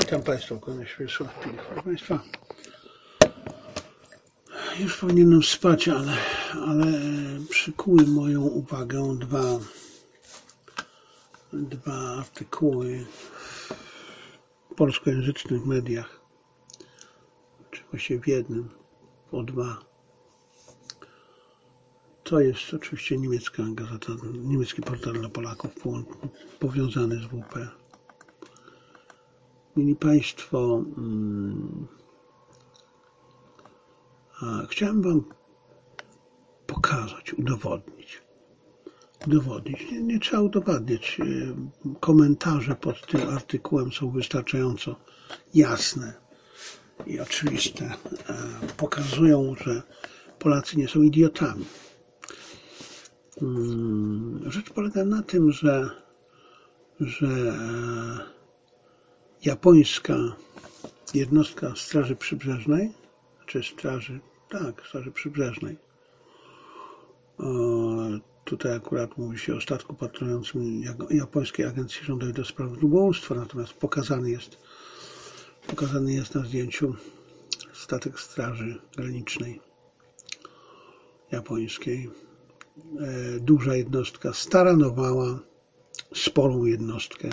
Witam Państwa w kolejnej Światłosław Pilch. Proszę Państwa, już powinienem spać, ale przykuły moją uwagę dwa artykuły w polskojęzycznych mediach, czy właściwie w jednym, o dwa. To jest oczywiście niemiecka gazeta, niemiecki portal dla Polaków powiązany z WP. Mili Państwo, chciałem Wam pokazać, udowodnić. Nie trzeba udowadniać. Komentarze pod tym artykułem są wystarczająco jasne i oczywiste. Pokazują, że Polacy nie są idiotami. Rzecz polega na tym, że japońska jednostka Straży Przybrzeżnej, Straży Przybrzeżnej, tutaj akurat mówi się o statku patrującym japońskiej agencji rządowej do spraw rybołówstwa, natomiast pokazany jest na zdjęciu statek Straży Granicznej japońskiej. Duża jednostka staranowała sporą jednostkę,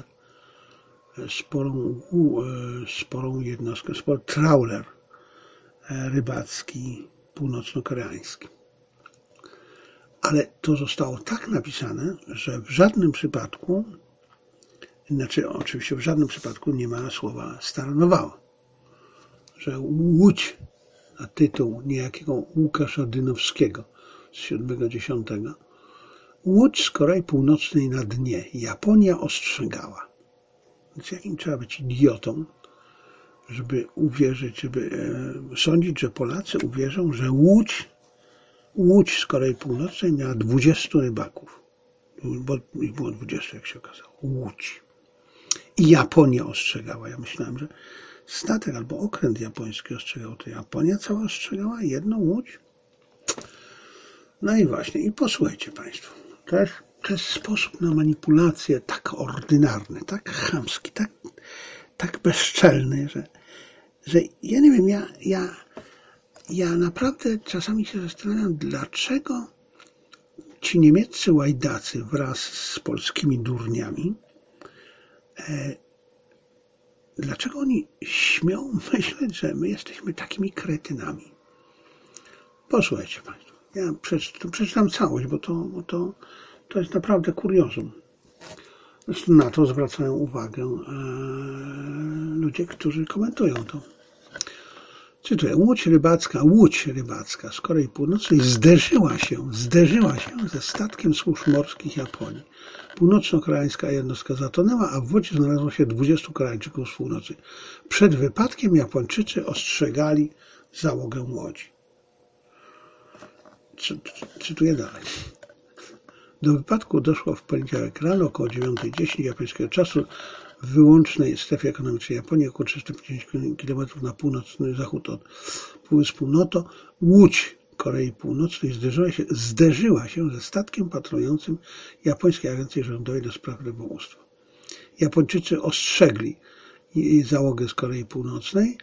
trawler rybacki północno-koreański. Ale to zostało tak napisane, że w żadnym przypadku, oczywiście w żadnym przypadku nie ma słowa staranowała. Że łódź na tytuł niejakiego Łukasza Dynowskiego z 7.10. Łódź z Korei Północnej na dnie. Japonia ostrzegała. Więc jakim trzeba być idiotą, żeby uwierzyć, żeby sądzić, że Polacy uwierzą, że łódź z Korei Północnej miała 20 rybaków. Bo ich było 20, jak się okazało. Łódź. I Japonia ostrzegała. Ja myślałem, że statek albo okręt japoński ostrzegał. To Japonia cała ostrzegała jedną łódź. No i właśnie. I posłuchajcie Państwo. To jest sposób na manipulację tak ordynarny, tak chamski, tak bezczelny, że ja nie wiem, ja naprawdę czasami się zastanawiam, dlaczego ci niemieccy łajdacy wraz z polskimi durniami, dlaczego oni śmią myśleć, że my jesteśmy takimi kretynami. Posłuchajcie Państwo, ja przeczytam całość, bo to jest naprawdę kuriozum. Zresztą na to zwracają uwagę ludzie, którzy komentują to. Cytuję. Łódź rybacka z Korei Północnej zderzyła się ze statkiem służb morskich Japonii. Północno-koreańska jednostka zatonęła, a w wodzie znalazło się 20 Koreańczyków z północy. Przed wypadkiem Japończycy ostrzegali załogę łodzi. Cytuję dalej. Do wypadku doszło w poniedziałek rano około 9:10 japońskiego czasu w wyłącznej strefie ekonomicznej Japonii, około 350 km na północny zachód od półwyspu Noto. Łódź Korei Północnej zderzyła się ze statkiem patrującym japońskiej agencji rządowej do spraw rybołówstwa. Japończycy ostrzegli załogę z Korei Północnej.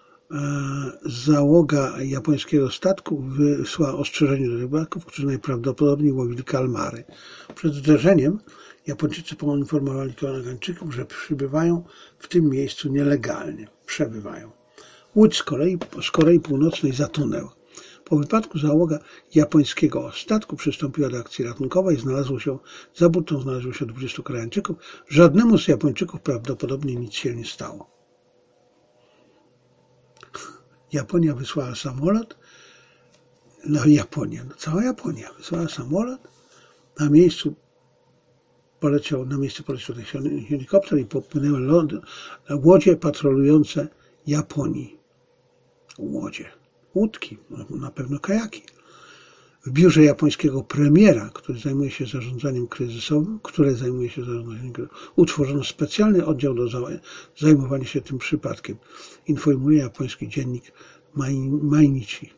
Załoga japońskiego statku wysłała ostrzeżenie do rybaków, którzy najprawdopodobniej łowili kalmary. Przed zderzeniem Japończycy poinformowali Koreańczyków, że przybywają w tym miejscu nielegalnie. Łódź z Korei Północnej zatonęła. Po wypadku załoga japońskiego statku przystąpiła do akcji ratunkowej. Za burtą znalazło się 20 Koreańczyków. Żadnemu z Japończyków prawdopodobnie nic się nie stało. Japonia wysłała samolot, cała Japonia wysłała samolot, na miejsce poleciał ten helikopter i popłynęły łodzie patrolujące Japonii. Łódki, na pewno kajaki. W biurze japońskiego premiera, który zajmuje się zarządzaniem kryzysowym, utworzono specjalny oddział do zajmowania się tym przypadkiem. Informuje japoński dziennik Mainichi.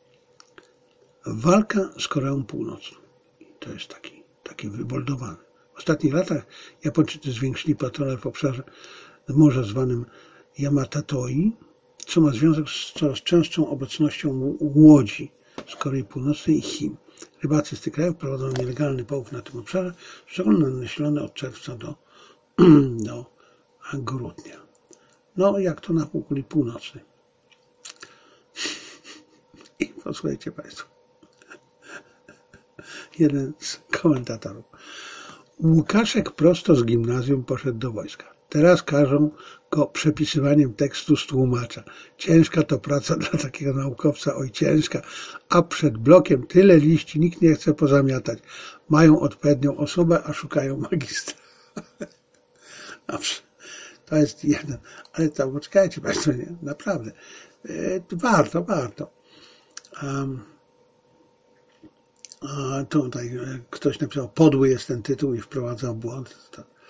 Walka z Koreą Północną. To jest taki wyboldowany. W ostatnich latach Japończycy zwiększyli patrole w obszarze morza zwanym Yamatatoi, co ma związek z coraz częstszą obecnością łodzi z Korei Północnej i Chin. Rybacy z tych krajów prowadzą nielegalny połów na tym obszarze, szczególnie nasilony od czerwca do grudnia. No, jak to na półkuli północnej. I posłuchajcie Państwo. Jeden z komentatorów. Łukaszek prosto z gimnazjum poszedł do wojska. Teraz każą go przepisywaniem tekstu z tłumacza. Ciężka to praca dla takiego naukowca, oj ciężka, a przed blokiem tyle liści, nikt nie chce pozamiatać. Mają odpowiednią osobę, a szukają magistra. Dobrze, to jest jeden. Ale to, poczekajcie Państwo, nie? Naprawdę. Warto. Tutaj ktoś napisał, podły jest ten tytuł i wprowadza błąd.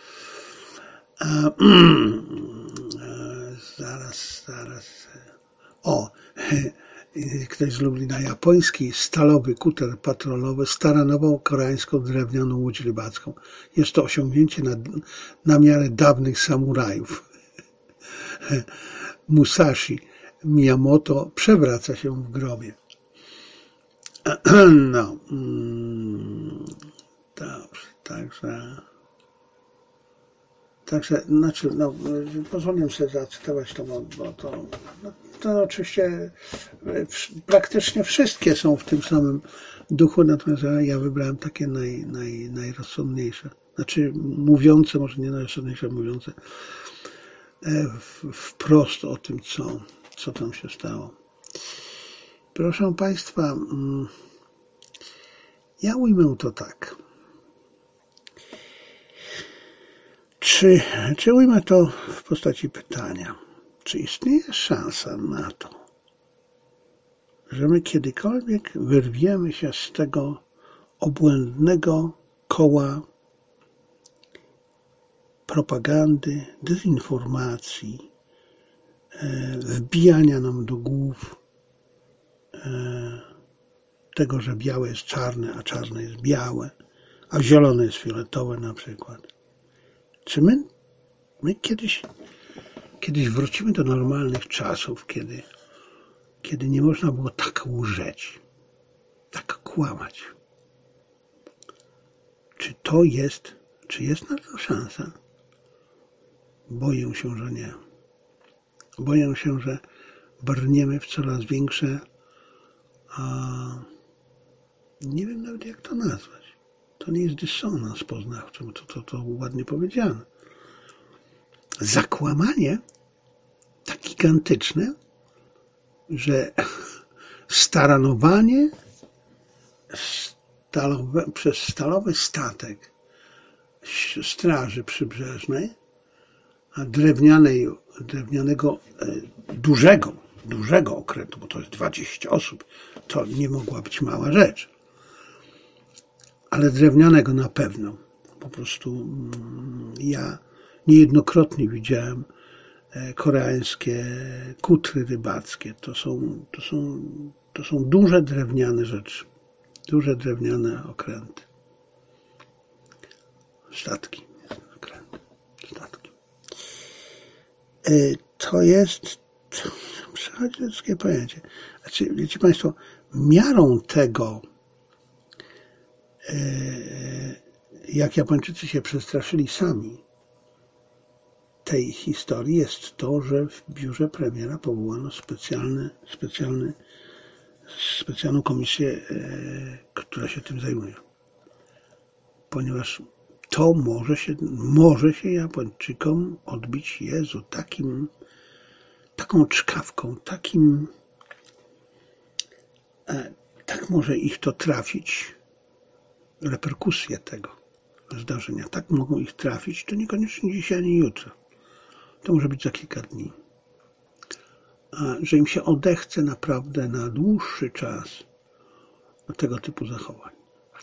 Zaraz. O, ktoś z Lublina. Japoński stalowy kuter patrolowy staranował koreańską drewnianą łódź rybacką. Jest to osiągnięcie na miarę dawnych samurajów. Musashi Miyamoto przewraca się w grobie. No, dobrze, także, pozwolę sobie zacytować to, bo to oczywiście praktycznie wszystkie są w tym samym duchu, natomiast ja wybrałem takie najrozsądniejsze, znaczy mówiące, może nie najrozsądniejsze, mówiące wprost o tym, co tam się stało. Proszę Państwa, ja ujmę to tak. Czy ujmę to w postaci pytania? Czy istnieje szansa na to, że my kiedykolwiek wyrwiemy się z tego obłędnego koła propagandy, dezinformacji, wbijania nam do głów tego, że białe jest czarne, a czarne jest białe, a zielone jest fioletowe na przykład. Czy my kiedyś wrócimy do normalnych czasów, kiedy nie można było tak łżeć, tak kłamać? Czy jest na to szansa? Boję się, że nie. Boję się, że brniemy w coraz większe, nie wiem nawet jak to nazwać. To nie jest dysonans poznawczy, to ładnie powiedziane. Zakłamanie tak gigantyczne, że staranowanie przez stalowy statek Straży Przybrzeżnej, a drewnianego dużego okrętu, bo to jest 20 osób, to nie mogła być mała rzecz. Ale drewnianego na pewno. Po prostu ja niejednokrotnie widziałem koreańskie kutry rybackie. To są duże drewniane rzeczy. Duże drewniane okręty. Statki. To jest przechodzące pojęcie. Znaczy, wiecie Państwo, miarą tego, jak Japończycy się przestraszyli sami tej historii, jest to, że w biurze premiera powołano specjalną komisję, która się tym zajmuje. Ponieważ to może się Japończykom odbić, Jezu, taką czkawką, tak może ich to trafić, reperkusje tego zdarzenia, tak mogą ich trafić, to niekoniecznie dzisiaj ani jutro. To może być za kilka dni. Że im się odechce naprawdę na dłuższy czas tego typu zachowań.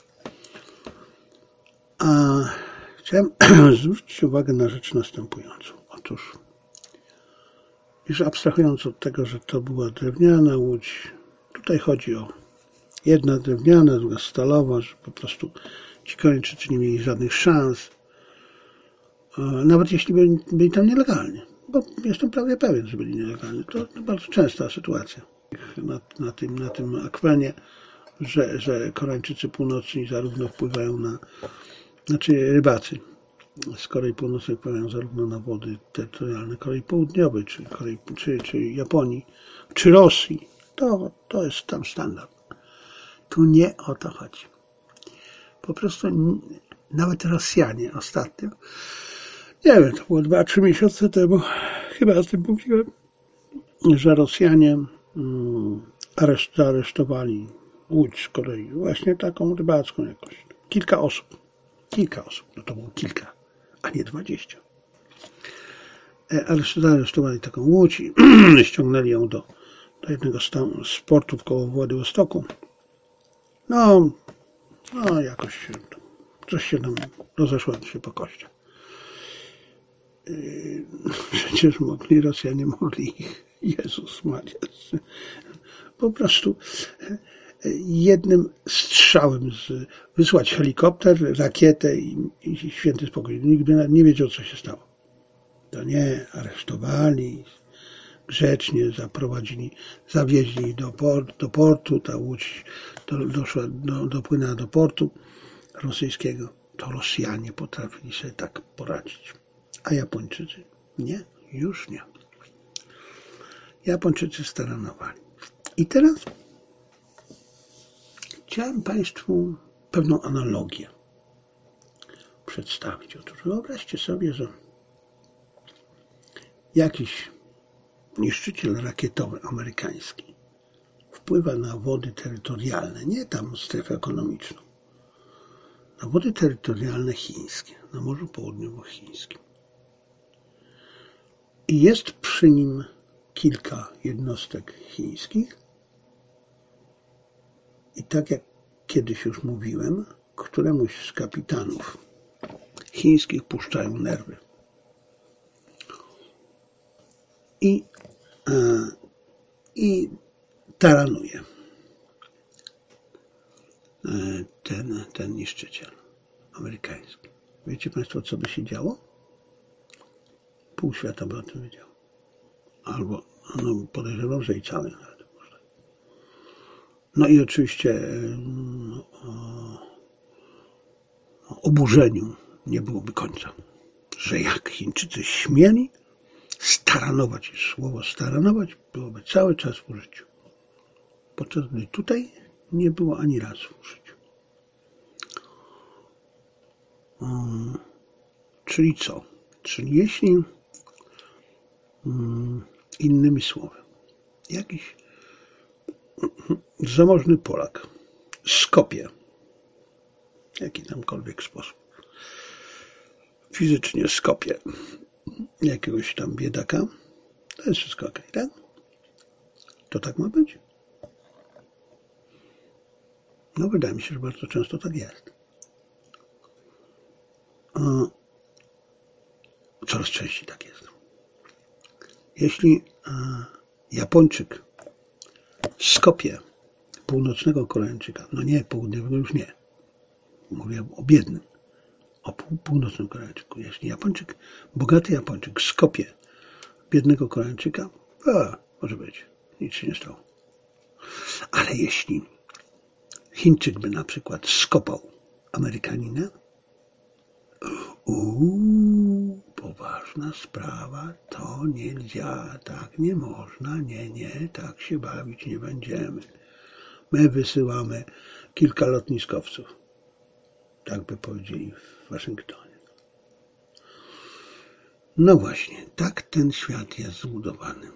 Chciałem zwrócić uwagę na rzecz następującą. Otóż, już abstrahując od tego, że to była drewniana łódź, tutaj chodzi o jedna drewniana, druga stalowa, że po prostu ci Koreańczycy nie mieli żadnych szans, nawet jeśli byli tam nielegalnie. bo jestem prawie pewien, że byli nielegalni. To bardzo częsta sytuacja na tym akwenie, że Koreańczycy północni zarówno wpływają znaczy rybacy z Korei Północnej wpływają zarówno na wody terytorialne Korei Południowej, czy Japonii, czy Rosji. To jest tam standard. Tu nie o to chodzi. Po prostu nawet Rosjanie ostatnio, nie wiem, to było 2-3 miesiące temu, chyba o tym mówiłem, że Rosjanie zaaresztowali łódź z Korei, właśnie taką rybacką jakoś. Kilka osób, no to było kilka, a nie 20. Zaaresztowali taką łódź i ściągnęli ją do jednego z portów koło Władywostoku. No jakoś coś się tam rozeszło się po kościach. Przecież Rosjanie mogli ich, Jezus Maria, po prostu jednym strzałem wysłać helikopter, rakietę i święty spokój. Nikt by nie wiedział, co się stało. To nie, aresztowali, grzecznie zawieźli do portu, ta łódź dopłynęła do portu rosyjskiego. To Rosjanie potrafili sobie tak poradzić. A Japończycy? Nie, już nie. Japończycy staranowali. I teraz chciałem Państwu pewną analogię przedstawić. Otóż wyobraźcie sobie, że jakiś niszczyciel rakietowy amerykański wpływa na wody terytorialne, nie tam strefę ekonomiczną, na wody terytorialne chińskie, na Morzu Południowochińskim. I jest przy nim kilka jednostek chińskich. I tak jak kiedyś już mówiłem, któremuś z kapitanów chińskich puszczają nerwy. I taranuje ten niszczyciel amerykański. Wiecie Państwo, co by się działo? Pół świata by o tym wiedział. Albo podejrzewam, że i cały nawet. No i oczywiście oburzeniu nie byłoby końca. Że jak Chińczycy śmieli staranować, i słowo staranować byłoby cały czas w użyciu. Podczas gdy tutaj nie było ani razu w użyciu. Czyli co? Czyli jeśli innymi słowy jakiś zamożny Polak skopie w jaki tamkolwiek sposób fizycznie skopie jakiegoś tam biedaka, to jest wszystko okej, tak? To tak ma być? No wydaje mi się, że bardzo często tak jest. Coraz częściej tak jest. Jeśli Japończyk skopie północnego Koreańczyka, no nie, południowego już nie, mówię o biednym, o północnym Koreańczyku. Jeśli bogaty Japończyk skopie biednego Koreańczyka, może być, nic się nie stało. Ale jeśli Chińczyk by na przykład skopał Amerykanina, poważna sprawa, to nie działa, tak nie można, nie, tak się bawić nie będziemy. My wysyłamy kilka lotniskowców. Tak by powiedzieli w Waszyngtonie. No właśnie, tak ten świat jest zbudowany.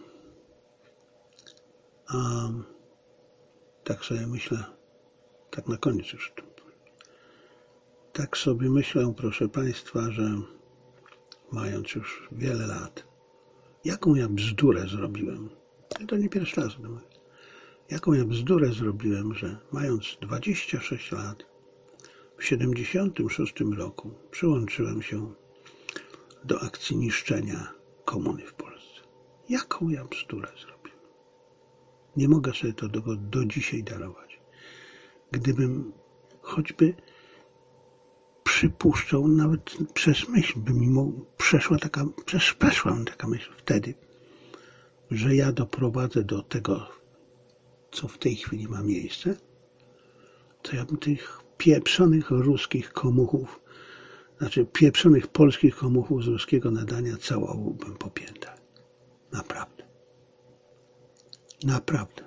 A tak sobie myślę, tak na koniec już. Tak sobie myślę, proszę Państwa, że mając już wiele lat, jaką ja bzdurę zrobiłem. I to nie pierwszy raz. Jaką ja bzdurę zrobiłem, że mając 26 lat, w 1976 roku przyłączyłem się do akcji niszczenia komuny w Polsce. Jaką ja bzdurę zrobiłem. Nie mogę sobie tego do dzisiaj darować. Gdybym choćby przypuszczał, nawet przez myśl by mi przeszła taka myśl wtedy, że ja doprowadzę do tego, co w tej chwili ma miejsce, to ja bym tych pieprzonych ruskich komuchów, znaczy pieprzonych polskich komuchów z ruskiego nadania całowałbym po piętach. Naprawdę. Naprawdę.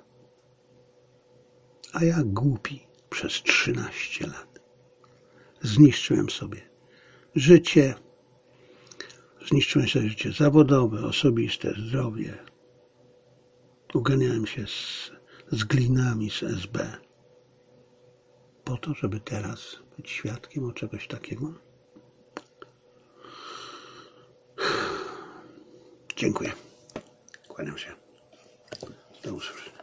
A ja głupi przez 13 lat. Zniszczyłem sobie życie, zawodowe, osobiste, zdrowie. Uganiałem się z glinami z SB. Po to, żeby teraz być świadkiem czegoś takiego. Dziękuję. Kłaniam się. Do usłyszenia.